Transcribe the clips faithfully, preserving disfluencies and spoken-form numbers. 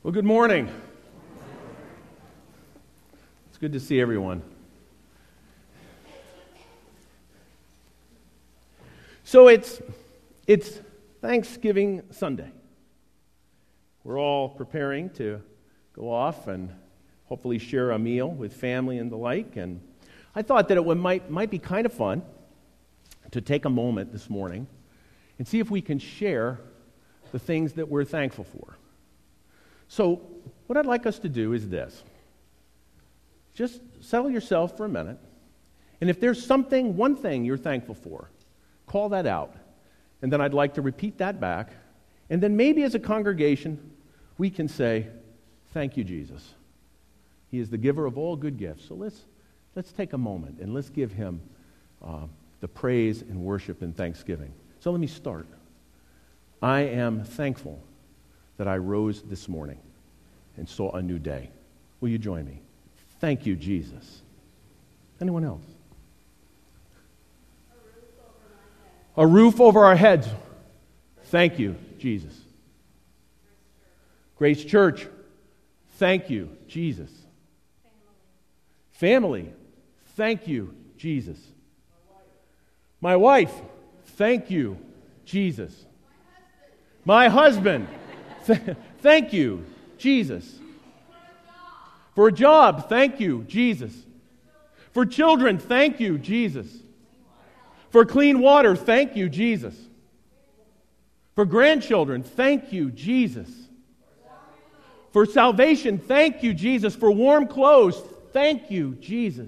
Well, good morning. It's good to see everyone. So it's it's Thanksgiving Sunday. We're all preparing to go off and hopefully share a meal with family and the like. And I thought that it would, might might be kind of fun to take a moment this morning and see if we can share the things that we're thankful for. So what I'd like us to do is this. Just settle yourself for a minute. And if there's something, one thing you're thankful for, call that out. And then I'd like to repeat that back. And then maybe as a congregation, we can say, thank you, Jesus. He is the giver of all good gifts. So let's let's take a moment and let's give him uh, the praise and worship and thanksgiving. So let me start. I am thankful that I rose this morning and saw a new day. Will you join me? Thank you, Jesus. Anyone else? A roof over our heads. Thank you, Jesus. Grace Church. Thank you, Jesus. Family. Thank you, Jesus. My wife. Thank you, Jesus. My husband. Thank you, Jesus. For a job, thank you, Jesus. For children, thank you, Jesus. For clean water, thank you, Jesus. For grandchildren, thank you, Jesus. For salvation, thank you, Jesus. For warm clothes, thank you, Jesus.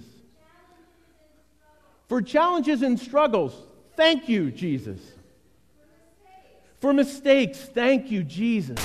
For challenges and struggles, thank you, Jesus. For mistakes, thank you, Jesus.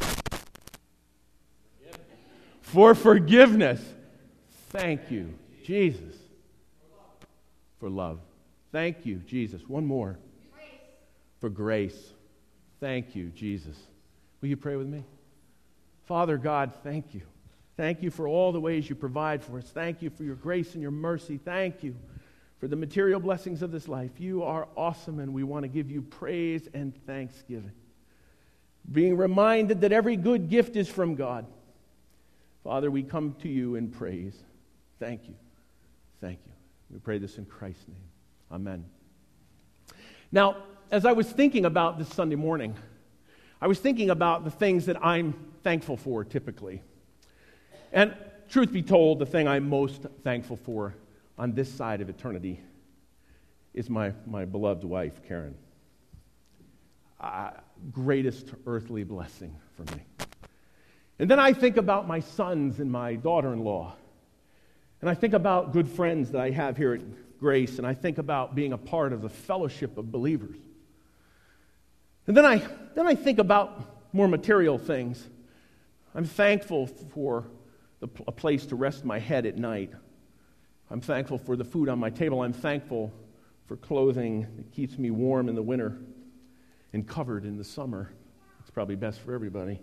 For forgiveness, thank you, Jesus. For love, thank you, Jesus. One more. For grace, thank you, Jesus. Will you pray with me? Father God, thank you. Thank you for all the ways you provide for us. Thank you for your grace and your mercy. Thank you for the material blessings of this life. You are awesome, and we want to give you praise and thanksgiving. Being reminded that every good gift is from God. Father, we come to you in praise. Thank you. Thank you. We pray this in Christ's name. Amen. Now, as I was thinking about this Sunday morning, I was thinking about the things that I'm thankful for typically. And truth be told, the thing I'm most thankful for on this side of eternity is my, my beloved wife, Karen. Uh, greatest earthly blessing for me. And then I think about my sons and my daughter-in-law. And I think about good friends that I have here at Grace. And I think about being a part of the fellowship of believers. And then I, then I think about more material things. I'm thankful for the, a place to rest my head at night. I'm thankful for the food on my table. I'm thankful for clothing that keeps me warm in the winter and covered in the summer. It's probably best for everybody.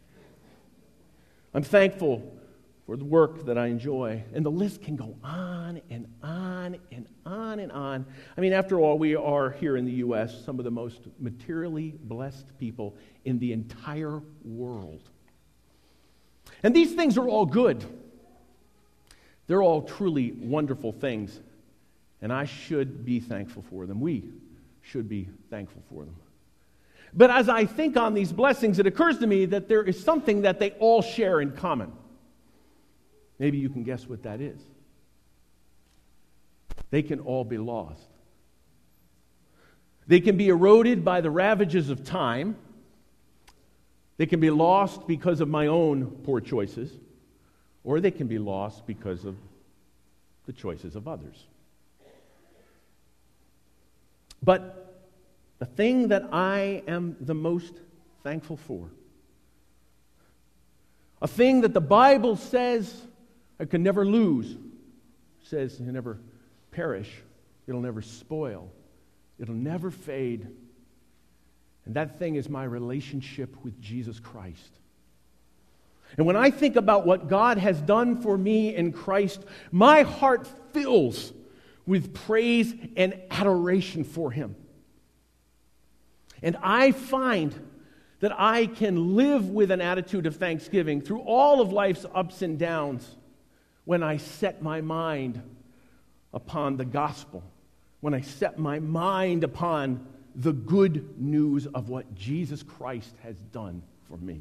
I'm thankful for the work that I enjoy. And the list can go on and on and on and on. I mean, after all, we are here in the U S some of the most materially blessed people in the entire world. And these things are all good. They're all truly wonderful things. And I should be thankful for them. We should be thankful for them. But as I think on these blessings, it occurs to me that there is something that they all share in common. Maybe you can guess what that is. They can all be lost. They can be eroded by the ravages of time. They can be lost because of my own poor choices. Or they can be lost because of the choices of others. But the thing that I am the most thankful for, a thing that the Bible says I can never lose, says it'll never perish, it'll never spoil, it'll never fade, and that thing is my relationship with Jesus Christ. And when I think about what God has done for me in Christ, my heart fills with praise and adoration for Him. And I find that I can live with an attitude of thanksgiving through all of life's ups and downs when I set my mind upon the gospel, when I set my mind upon the good news of what Jesus Christ has done for me.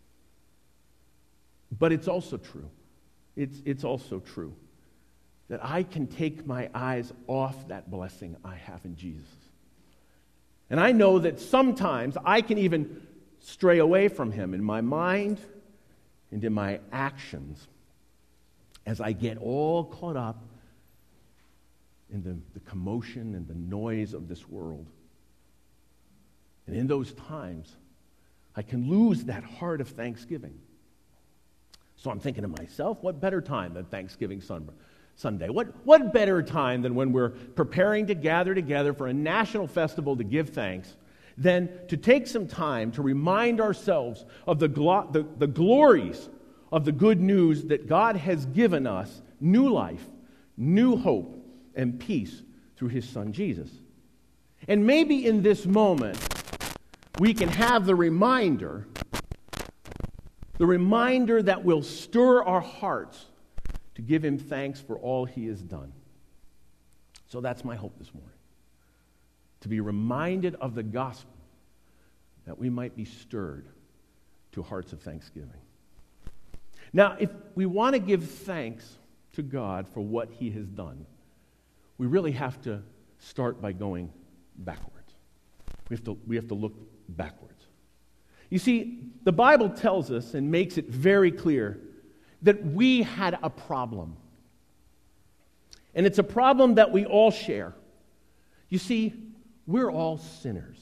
But it's also true, it's, it's also true that I can take my eyes off that blessing I have in Jesus. And I know that sometimes I can even stray away from him in my mind and in my actions as I get all caught up in the, the commotion and the noise of this world. And in those times, I can lose that heart of thanksgiving. So I'm thinking to myself, what better time than Thanksgiving Sunday? What, what better time than when we're preparing to gather together for a national festival to give thanks than to take some time to remind ourselves of the, glo- the, the glories of the good news that God has given us new life, new hope, and peace through his Son Jesus. And maybe in this moment, we can have the reminder, the reminder that will stir our hearts to give him thanks for all he has done. So that's my hope this morning. To be reminded of the gospel, that we might be stirred to hearts of thanksgiving. Now, if we want to give thanks to God for what he has done, we really have to start by going backwards. We have to, we have to look backwards. You see, the Bible tells us and makes it very clear that we had a problem. And it's a problem that we all share. You see, we're all sinners.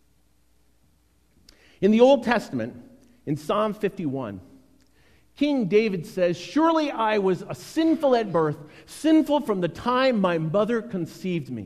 In the Old Testament, in Psalm fifty-one, King David says, "Surely I was a sinful at birth, sinful from the time my mother conceived me."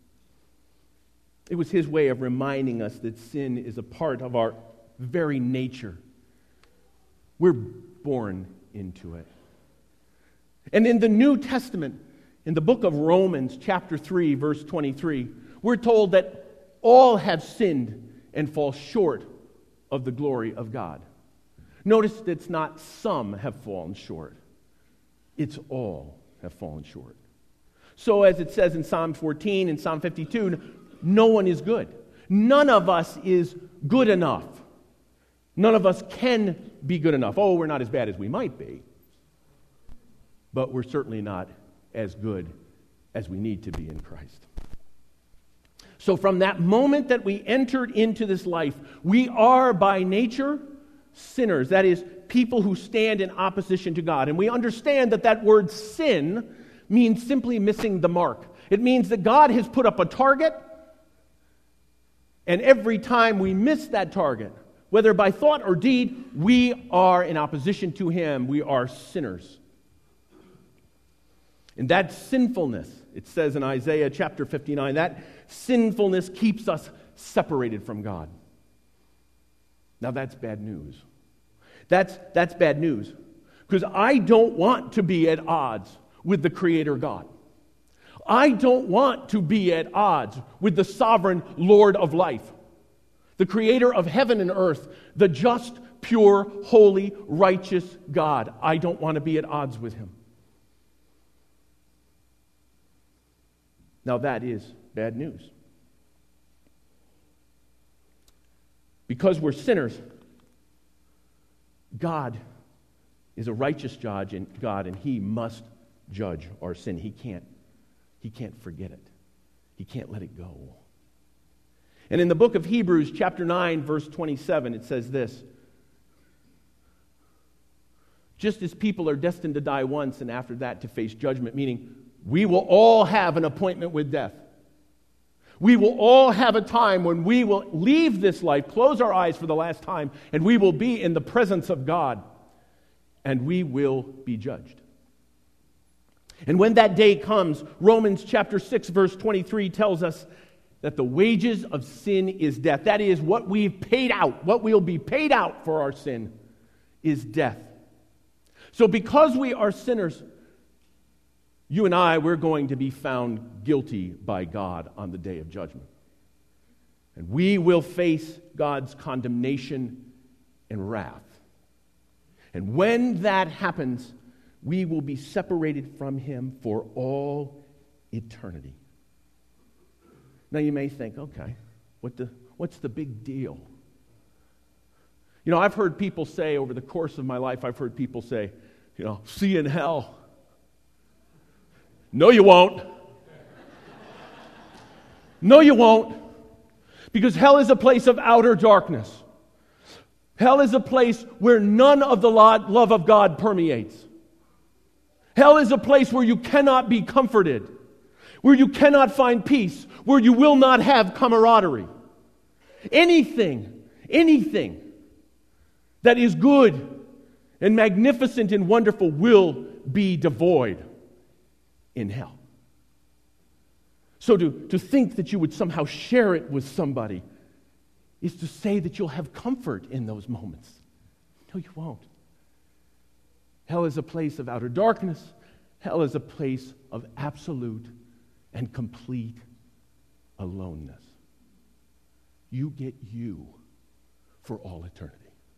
It was his way of reminding us that sin is a part of our very nature. We're born into it. And in the New Testament, in the book of Romans, chapter three, verse twenty-three, we're told that all have sinned and fall short of the glory of God. Notice that it's not some have fallen short. It's all have fallen short. So as it says in Psalm fourteen and Psalm fifty-two, no one is good. None of us is good enough. None of us can be good enough. Oh, we're not as bad as we might be. But we're certainly not as good as we need to be in Christ. So from that moment that we entered into this life, we are by nature sinners. That is, people who stand in opposition to God. And we understand that that word sin means simply missing the mark. It means that God has put up a target, and every time we miss that target, whether by thought or deed, we are in opposition to him. We are sinners. And that sinfulness, it says in Isaiah chapter fifty-nine, that sinfulness keeps us separated from God. Now that's bad news. That's, that's bad news. Because I don't want to be at odds with the Creator God. I don't want to be at odds with the sovereign Lord of life, the Creator of heaven and earth, the just, pure, holy, righteous God. I don't want to be at odds with him. Now that is bad news. Because we're sinners, God is a righteous judge and God, and he must judge our sin. He can't, he can't forget it. He can't let it go. And in the book of Hebrews, chapter nine, verse twenty-seven, it says this: just as people are destined to die once and after that to face judgment, meaning we will all have an appointment with death. We will all have a time when we will leave this life, close our eyes for the last time, and we will be in the presence of God, and we will be judged. And when that day comes, Romans chapter six, verse twenty-three tells us that the wages of sin is death. That is, what we've paid out, what we'll be paid out for our sin is death. So because we are sinners, you and I, we're going to be found guilty by God on the day of judgment. And we will face God's condemnation and wrath. And when that happens, we will be separated from Him for all eternity. Now you may think, okay, what the, what's the big deal? You know, I've heard people say over the course of my life, I've heard people say, you know, see you in hell. No, you won't. No, you won't. Because hell is a place of outer darkness. Hell is a place where none of the love of God permeates. Hell is a place where you cannot be comforted, where you cannot find peace, where you will not have camaraderie. Anything, anything that is good and magnificent and wonderful will be devoid in hell. So to, to think that you would somehow share it with somebody is to say that you'll have comfort in those moments. No, you won't. Hell is a place of outer darkness. Hell is a place of absolute and complete aloneness. You get you for all eternity.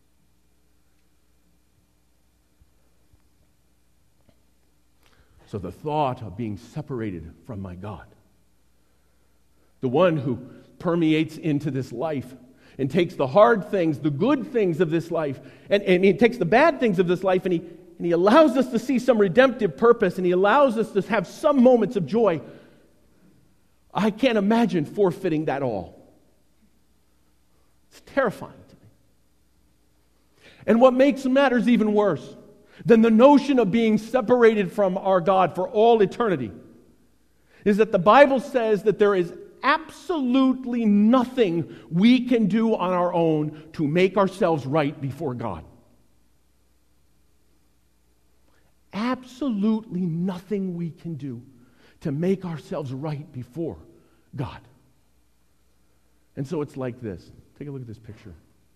So the thought of being separated from my God, the one who permeates into this life and takes the hard things, the good things of this life, and, and he takes the bad things of this life, and he, and he allows us to see some redemptive purpose, and he allows us to have some moments of joy. I can't imagine forfeiting that all. It's terrifying to me. And what makes matters even worse than the notion of being separated from our God for all eternity is that the Bible says that there is absolutely nothing we can do on our own to make ourselves right before God. Absolutely nothing we can do to make ourselves right before God. And so it's like this. Take a look at this picture.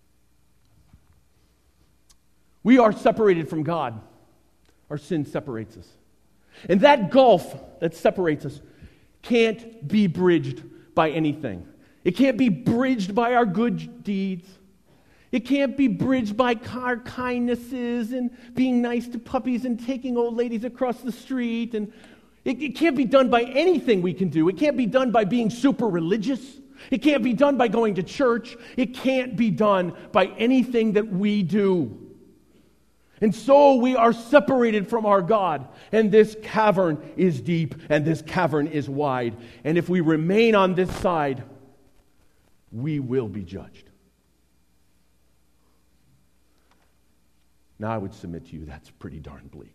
We are separated from God. Our sin separates us. And that gulf that separates us can't be bridged by anything. It can't be bridged by our good deeds. It can't be bridged by our kindnesses and being nice to puppies and taking old ladies across the street. And it, it can't be done by anything we can do. It can't be done by being super religious. It can't be done by going to church. It can't be done by anything that we do. And so we are separated from our God. And this cavern is deep and this cavern is wide. And if we remain on this side, we will be judged. Now I would submit to you that's pretty darn bleak.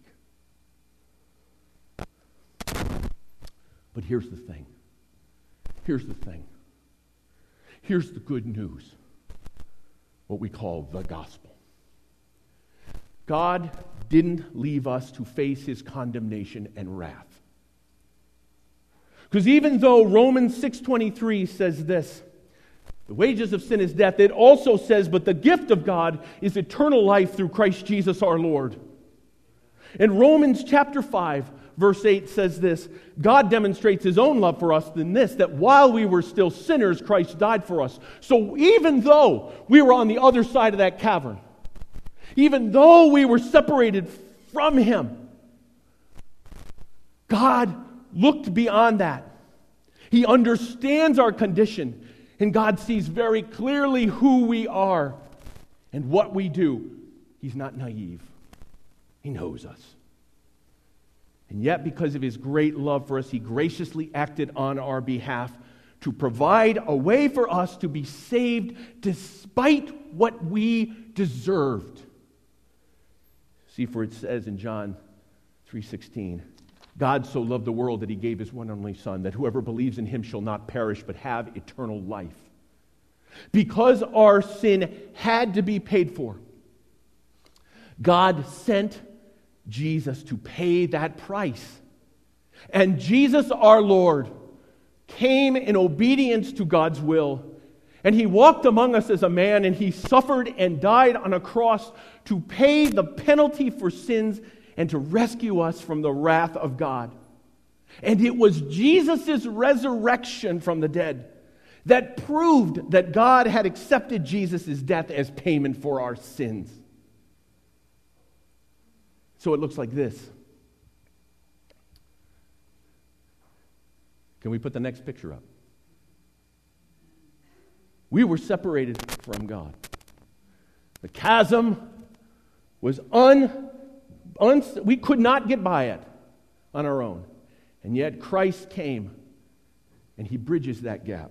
But here's the thing. Here's the thing. Here's the good news. What we call the gospel. God didn't leave us to face His condemnation and wrath. Because even though Romans six twenty-three says this, the wages of sin is death, it also says, but the gift of God is eternal life through Christ Jesus our Lord. In Romans chapter five, verse eight says this, God demonstrates His own love for us in this, that while we were still sinners, Christ died for us. So even though we were on the other side of that cavern, even though we were separated from Him, God looked beyond that. He understands our condition, and God sees very clearly who we are and what we do. He's not naive. He knows us. And yet, because of His great love for us, He graciously acted on our behalf to provide a way for us to be saved despite what we deserved. See, for it says in John three sixteen, God so loved the world that He gave His one and only Son, that whoever believes in Him shall not perish but have eternal life. Because our sin had to be paid for, God sent Jesus to pay that price. And Jesus our Lord came in obedience to God's will. And He walked among us as a man, and He suffered and died on a cross to pay the penalty for sins and to rescue us from the wrath of God. And it was Jesus' resurrection from the dead that proved that God had accepted Jesus' death as payment for our sins. So it looks like this. Can we put the next picture up? We were separated from God. The chasm was un, un... We could not get by it on our own. And yet Christ came and He bridges that gap.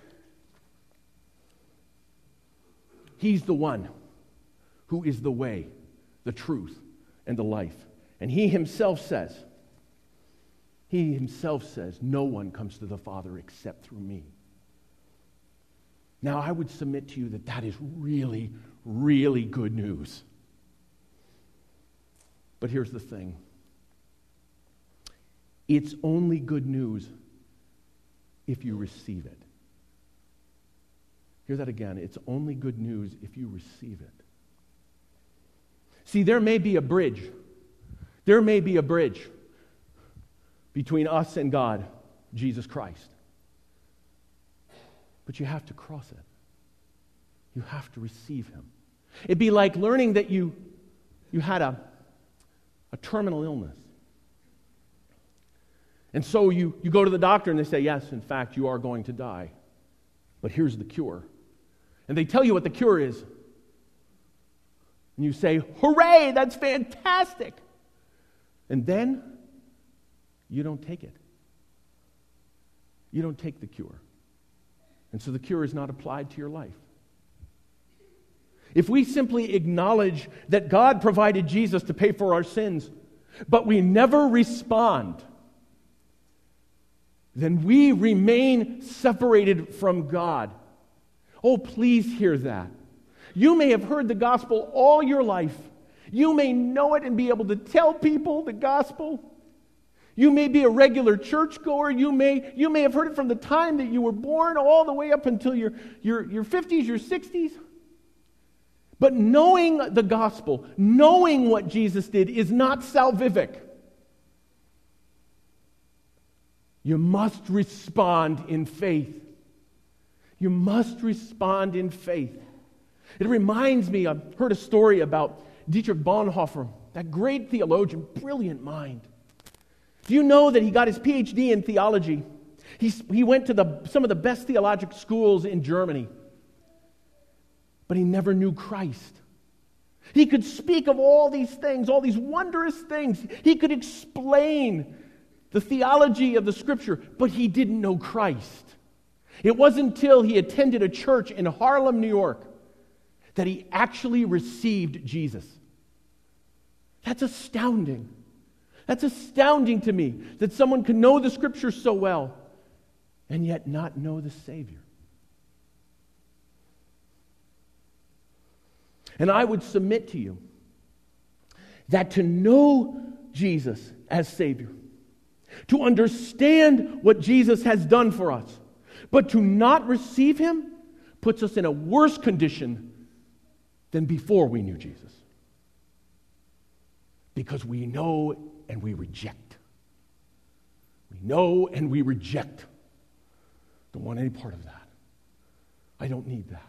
He's the one who is the way, the truth, and the life. And He Himself says, He Himself says, no one comes to the Father except through me. Now, I would submit to you that that is really, really good news. But here's the thing. It's only good news if you receive it. Hear that again. It's only good news if you receive it. See, there may be a bridge. There may be a bridge between us and God, Jesus Christ. But you have to cross it. You have to receive Him. It'd be like learning that you, you had a, a terminal illness. And so you, you go to the doctor and they say, yes, in fact, you are going to die. But here's the cure. And they tell you what the cure is. And you say, hooray, that's fantastic. And then you don't take it. You don't take the cure. And so the cure is not applied to your life. If we simply acknowledge that God provided Jesus to pay for our sins, but we never respond, then we remain separated from God. Oh, please hear that. You may have heard the gospel all your life. You may know it and be able to tell people the gospel. You may be a regular churchgoer. You may, you may have heard it from the time that you were born all the way up until your, your, your fifties, your sixties. But knowing the gospel, knowing what Jesus did, is not salvific. You must respond in faith. You must respond in faith. It reminds me, I've heard a story about Dietrich Bonhoeffer, that great theologian, brilliant mind. Do you know that he got his P H D in theology? He, he went to the, some of the best theological schools in Germany. But he never knew Christ. He could speak of all these things, all these wondrous things. He could explain the theology of the Scripture, but he didn't know Christ. It wasn't until he attended a church in Harlem, New York, that he actually received Jesus. That's astounding. That's astounding to me, that someone can know the Scripture so well and yet not know the Savior. And I would submit to you that to know Jesus as Savior, to understand what Jesus has done for us, but to not receive Him puts us in a worse condition than before we knew Jesus. Because we know and we reject. We know and we reject. Don't want any part of that. I don't need that.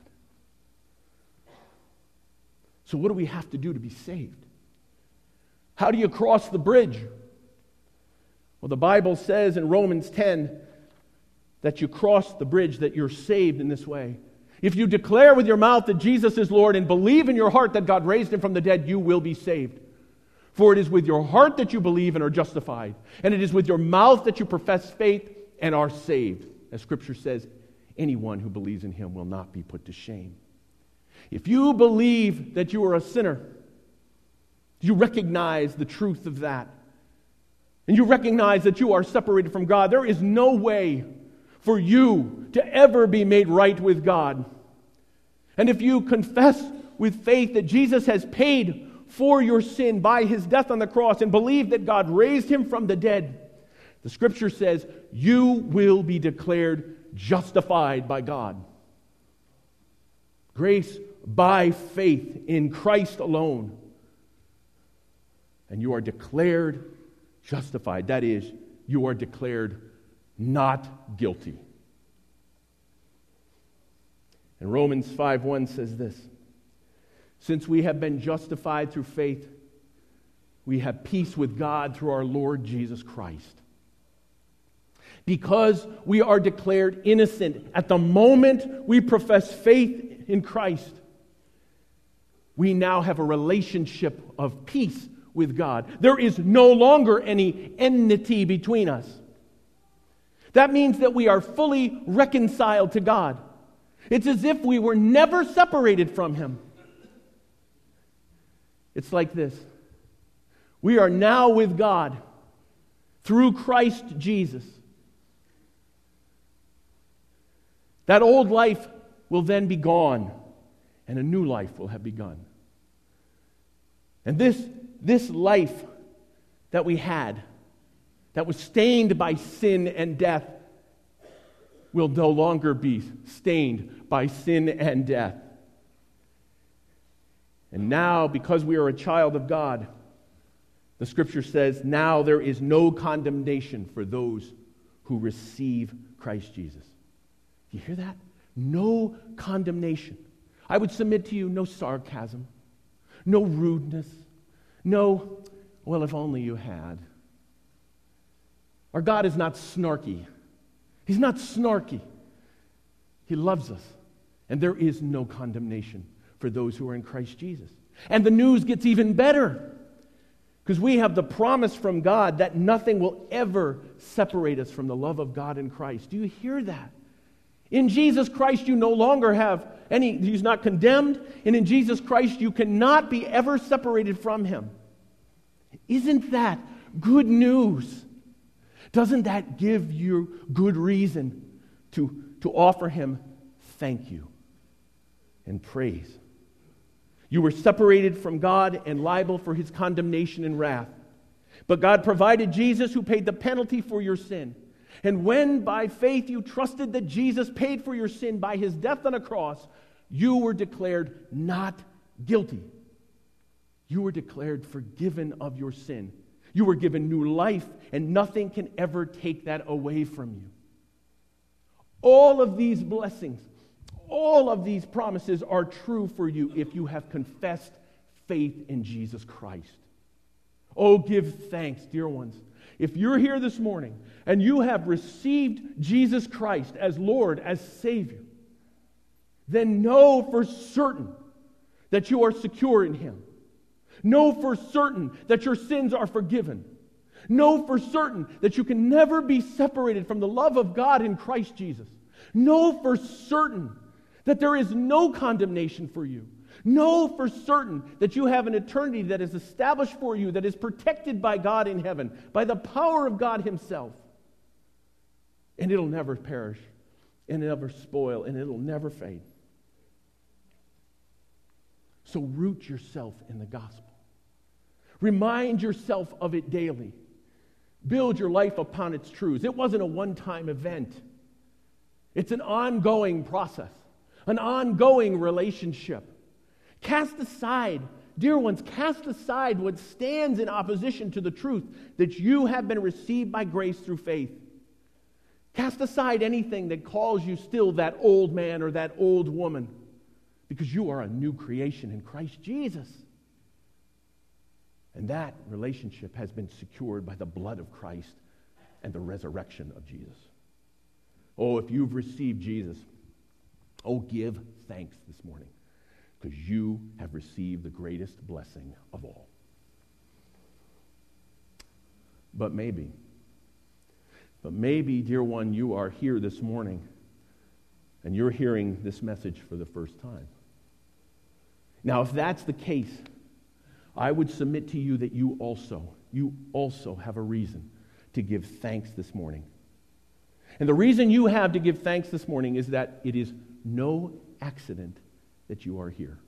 So what do we have to do to be saved? How do you cross the bridge? Well, the Bible says in Romans ten that you cross the bridge, that you're saved in this way. If you declare with your mouth that Jesus is Lord and believe in your heart that God raised Him from the dead, you will be saved. For it is with your heart that you believe and are justified, and it is with your mouth that you profess faith and are saved. As Scripture says, anyone who believes in Him will not be put to shame. If you believe that you are a sinner, you recognize the truth of that, and you recognize that you are separated from God, there is no way for you to ever be made right with God. And if you confess with faith that Jesus has paid for your sin by His death on the cross and believe that God raised Him from the dead, the Scripture says you will be declared justified by God. Grace by faith in Christ alone. And you are declared justified. That is, you are declared not guilty. And Romans five one says this, since we have been justified through faith, we have peace with God through our Lord Jesus Christ. Because we are declared innocent at the moment we profess faith in Christ, we now have a relationship of peace with God. There is no longer any enmity between us. That means that we are fully reconciled to God. It's as if we were never separated from Him. It's like this. We are now with God through Christ Jesus. That old life will then be gone, and a new life will have begun. And this, this life that we had, that was stained by sin and death, will no longer be stained by sin and death. And now, because we are a child of God, the Scripture says, now there is no condemnation for those who receive Christ Jesus. You hear that? No condemnation. I would submit to you, no sarcasm, no rudeness, no, well, if only you had. Our God is not snarky. He's not snarky. He loves us. And there is no condemnation for those who are in Christ Jesus. And the news gets even better, because we have the promise from God that nothing will ever separate us from the love of God in Christ. Do you hear that? In Jesus Christ, you no longer have any, He's not condemned, and in Jesus Christ, you cannot be ever separated from Him. Isn't that good news? Doesn't that give you good reason to, to offer Him thank you and praise? You were separated from God and liable for His condemnation and wrath. But God provided Jesus, who paid the penalty for your sin. And when by faith you trusted that Jesus paid for your sin by His death on a cross, you were declared not guilty. You were declared forgiven of your sin. You were given new life, and nothing can ever take that away from you. All of these blessings, all of these promises are true for you if you have confessed faith in Jesus Christ. Oh, give thanks, dear ones. If you're here this morning and you have received Jesus Christ as Lord, as Savior, then know for certain that you are secure in Him. Know for certain that your sins are forgiven. Know for certain that you can never be separated from the love of God in Christ Jesus. Know for certain that there is no condemnation for you. Know for certain that you have an eternity that is established for you, that is protected by God in heaven, by the power of God Himself. And it'll never perish, and it'll never spoil, and it'll never fade. So root yourself in the gospel. Remind yourself of it daily. Build your life upon its truths. It wasn't a one-time event. It's an ongoing process, an ongoing relationship. Cast aside, dear ones, cast aside what stands in opposition to the truth that you have been received by grace through faith. Cast aside anything that calls you still that old man or that old woman, because you are a new creation in Christ Jesus. And that relationship has been secured by the blood of Christ and the resurrection of Jesus. Oh, if you've received Jesus, oh, give thanks this morning, because you have received the greatest blessing of all. But maybe, but maybe, dear one, you are here this morning and you're hearing this message for the first time. Now, if that's the case, I would submit to you that you also, you also have a reason to give thanks this morning. And the reason you have to give thanks this morning is that it is no accident that you are here.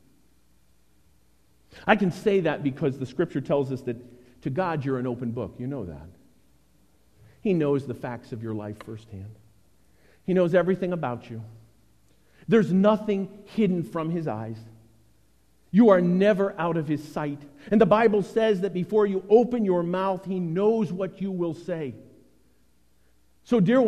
I can say that because the Scripture tells us that to God you're an open book. You know that. He knows the facts of your life firsthand. He knows everything about you. There's nothing hidden from His eyes. You are never out of His sight. And the Bible says that before you open your mouth, He knows what you will say. So, dear one,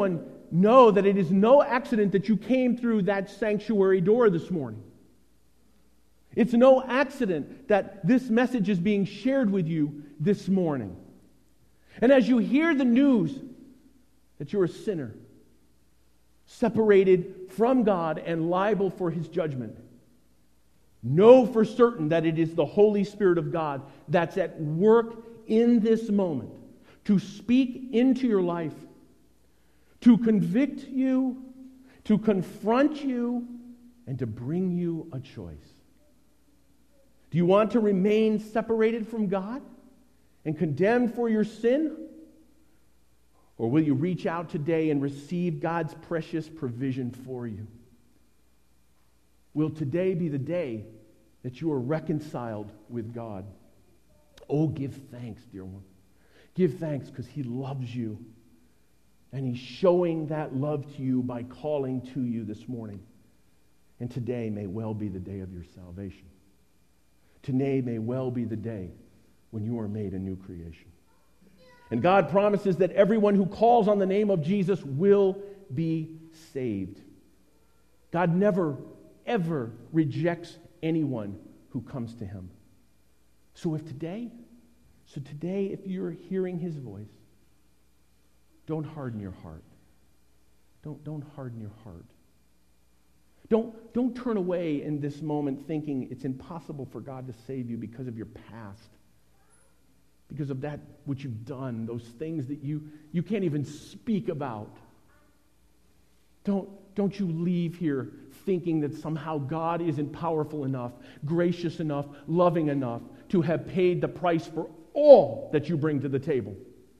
know that it is no accident that you came through that sanctuary door this morning. It's no accident that this message is being shared with you this morning. And as you hear the news that you're a sinner, separated from God and liable for His judgment, know for certain that it is the Holy Spirit of God that's at work in this moment to speak into your life, to convict you, to confront you, and to bring you a choice. Do you want to remain separated from God and condemned for your sin? Or will you reach out today and receive God's precious provision for you? Will today be the day that you are reconciled with God? Oh, give thanks, dear one. Give thanks because He loves you. And He's showing that love to you by calling to you this morning. And today may well be the day of your salvation. Today may well be the day when you are made a new creation. And God promises that everyone who calls on the name of Jesus will be saved. God never, ever rejects anyone who comes to Him. So if today, so today if you're hearing His voice, don't harden your heart. Don't, don't harden your heart. Don't, don't turn away in this moment thinking it's impossible for God to save you because of your past. Because of that which you've done, those things that you, you can't even speak about. Don't, don't you leave here thinking that somehow God isn't powerful enough, gracious enough, loving enough to have paid the price for all that you bring to the table.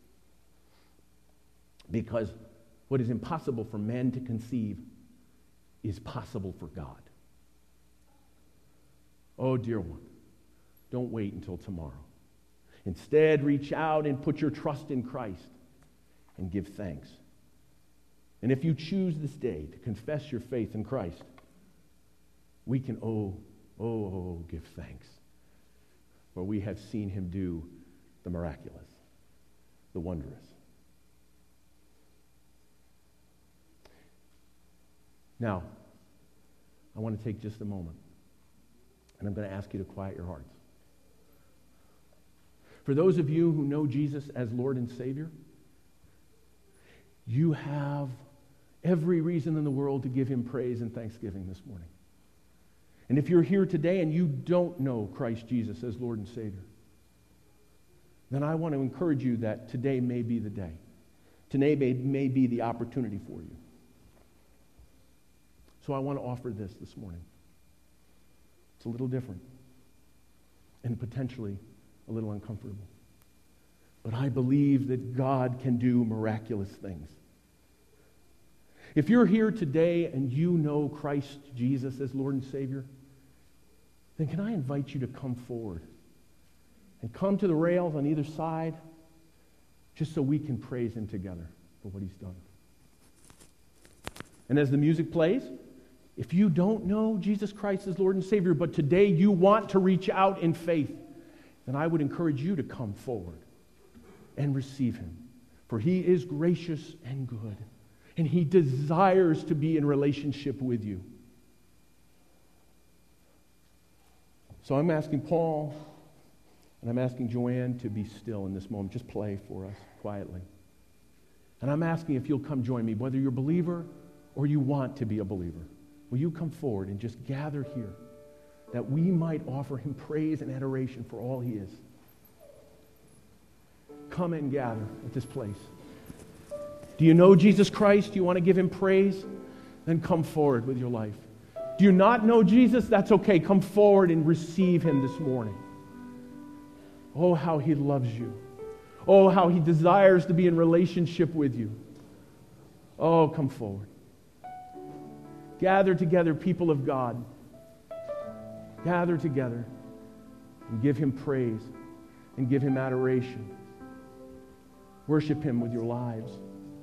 Because what is impossible for man to conceive is possible for God. Oh, dear one, don't wait until tomorrow. Instead, reach out and put your trust in Christ and give thanks. And if you choose this day to confess your faith in Christ, we can, oh, oh, oh, give thanks. For we have seen Him do the miraculous, the wondrous. Now, I want to take just a moment, and I'm going to ask you to quiet your hearts. For those of you who know Jesus as Lord and Savior, you have every reason in the world to give Him praise and thanksgiving this morning. And if you're here today and you don't know Christ Jesus as Lord and Savior, then I want to encourage you that today may be the day. Today may, may be the opportunity for you. So I want to offer this this morning. It's a little different and potentially a little uncomfortable. But I believe that God can do miraculous things. If you're here today and you know Christ Jesus as Lord and Savior, then can I invite you to come forward and come to the rails on either side just so we can praise Him together for what He's done. And as the music plays, if you don't know Jesus Christ as Lord and Savior, but today you want to reach out in faith, then I would encourage you to come forward and receive Him. For He is gracious and good, and He desires to be in relationship with you. So I'm asking Paul and I'm asking Joanne to be still in this moment. Just play for us quietly. And I'm asking if you'll come join me, whether you're a believer or you want to be a believer. Will you come forward and just gather here that we might offer Him praise and adoration for all He is? Come and gather at this place. Do you know Jesus Christ? Do you want to give Him praise? Then come forward with your life. Do you not know Jesus? That's okay. Come forward and receive Him this morning. Oh, how He loves you. Oh, how He desires to be in relationship with you. Oh, come forward. Gather together, people of God. Gather together and give Him praise and give Him adoration. Worship Him with your lives.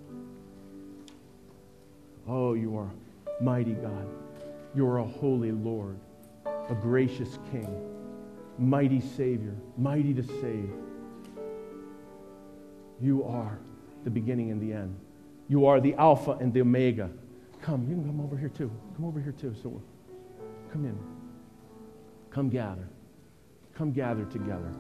Oh, you are mighty God. You are a holy Lord, a gracious King, mighty Savior, mighty to save. You are the beginning and the end. You are the Alpha and the Omega. Come, you can come over here too. Come over here too. So come in. Come gather. Come gather together.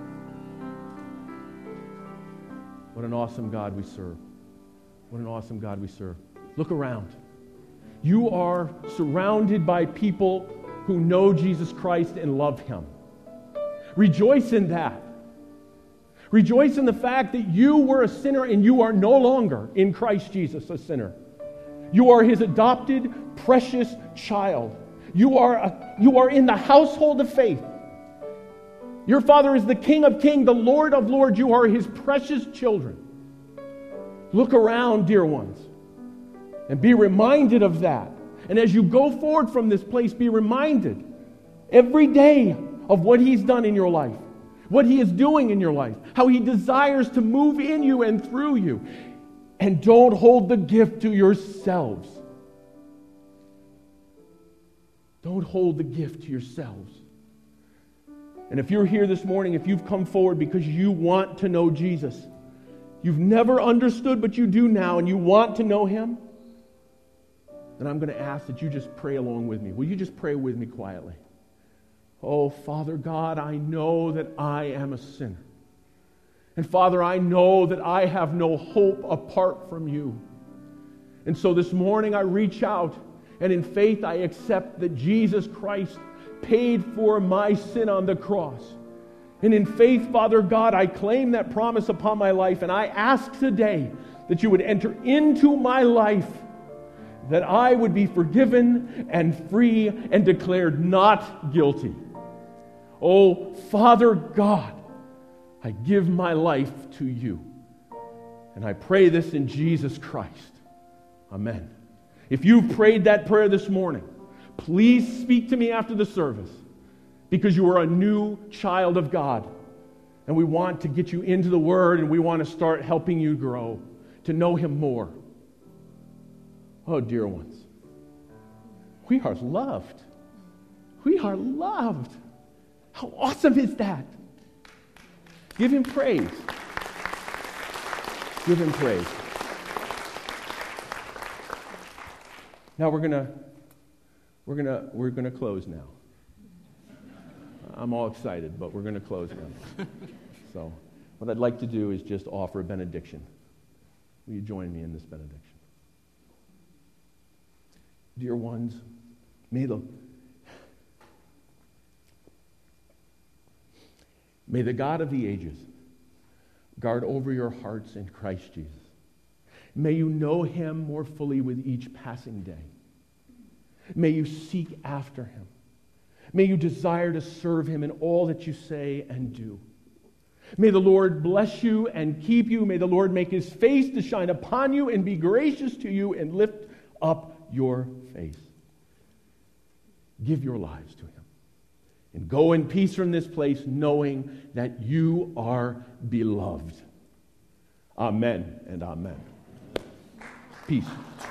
What an awesome God we serve. What an awesome God we serve. Look around. You are surrounded by people who know Jesus Christ and love Him. Rejoice in that. Rejoice in the fact that you were a sinner and you are no longer in Christ Jesus a sinner. You are His adopted, precious child. You are, a, you are in the household of faith. Your Father is the King of kings, the Lord of lords. You are His precious children. Look around, dear ones, and be reminded of that. And as you go forward from this place, be reminded every day of what He's done in your life, what He is doing in your life, how He desires to move in you and through you. And don't hold the gift to yourselves. Don't hold the gift to yourselves. And if you're here this morning, if you've come forward because you want to know Jesus, you've never understood, but you do now, and you want to know Him, then I'm going to ask that you just pray along with me. Will you just pray with me quietly? Oh, Father God, I know that I am a sinner. And Father, I know that I have no hope apart from You. And so this morning I reach out, and in faith I accept that Jesus Christ paid for my sin on the cross. And in faith, Father God, I claim that promise upon my life, and I ask today that You would enter into my life, that I would be forgiven and free and declared not guilty. Oh, Father God, I give my life to You. And I pray this in Jesus Christ. Amen. If you've prayed that prayer this morning, please speak to me after the service, because you are a new child of God. And we want to get you into the Word, and we want to start helping you grow to know Him more. Oh, dear ones, we are loved. We are loved. How awesome is that? Give Him praise. Give Him praise. Now we're gonna we're gonna we're gonna close now. I'm all excited, but we're gonna close now. So, what I'd like to do is just offer a benediction. Will you join me in this benediction? Dear ones, may the May the God of the ages guard over your hearts in Christ Jesus. May you know Him more fully with each passing day. May you seek after Him. May you desire to serve Him in all that you say and do. May the Lord bless you and keep you. May the Lord make His face to shine upon you and be gracious to you and lift up your face. Give your lives to Him. And go in peace from this place, knowing that you are beloved. Amen and amen. Peace.